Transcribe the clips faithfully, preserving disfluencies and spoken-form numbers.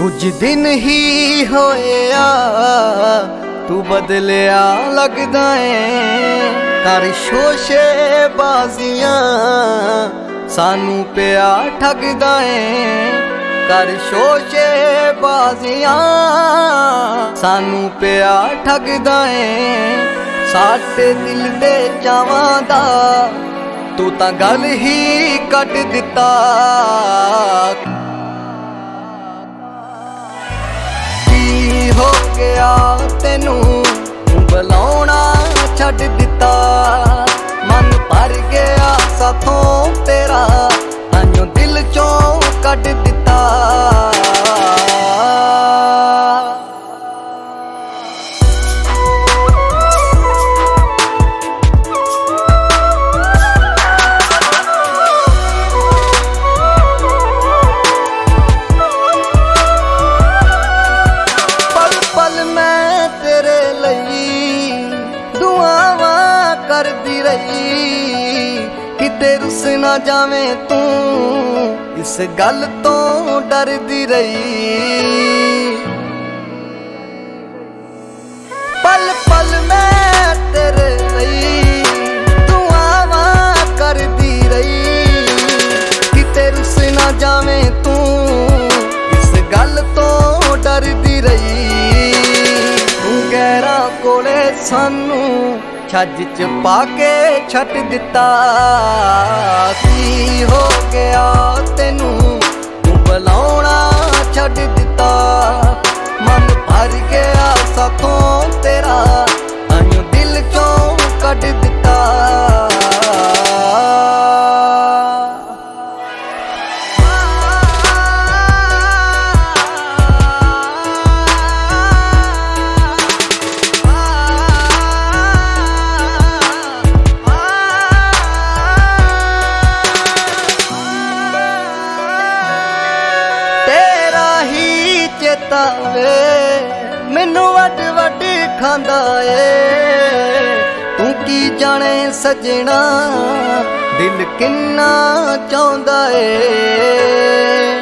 कुछ दिन ही होया तू बदलिया लगदा है। कर शोशे बाजियां सानू पिया ठगदा है। कर शोशे बाजियां सानू पिया ठगदा है। साडे दिल दे चावां दा तू तां गल ही कट दिता। हो गया तेनू बुलाउणा छड्ड दिता। मन भर गया साथों तेरा ताइयों दिल चों कढ दिता। करदी रही किते रुस ना जावे तू इस गल तो डरदी रही। पल पल मैं तेरे लई दुआवां करदी रही किते रुस ना जावे तू इस गल तो डरदी रही। तू गैरा कोले सानू छज च पाके छट दिता। की हो गया तेनू तू बुलाउणा छड्ड दिता। मन भर गया साथों तेरा ताइयों दिल चों कढ दिता। वे मैनू वड वड खांदा ए तू की जाने सजना दिल किन्ना चाहुंदा ए।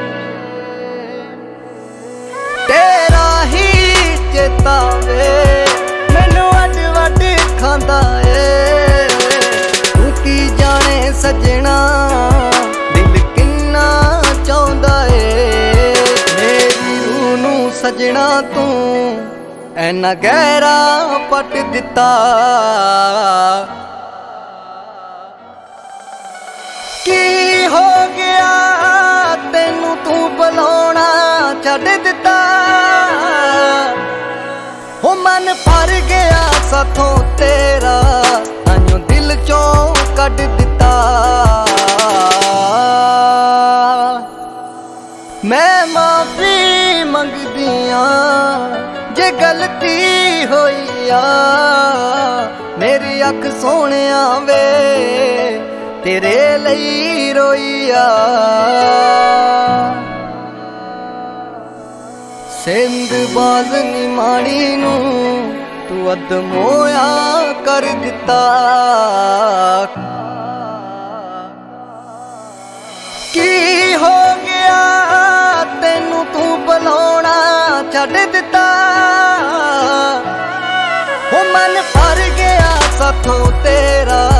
तेरा ही चेता वे मैनू वड वड खांदा ए तू की जाने सजना दिल किन्ना चाहुंदा ए। सजना तू ऐना गहरा पट दिता। की हो गया तेनू तू बुलाउणा छड्ड दिता। हो मन भर गया साथों तेरा ताइयों दिल चों कढ दिता। मैं माफी मंगदियां जे गलती होई आ मेरी अख सोहणिया वे तेरे लई रोई आ। सिंध बाज निमाणी नू तू अदमोया कर दिता। की हो गया तेनू तू बुलाउणा छड्ड दिता। हो मन भर गया साथों तेरा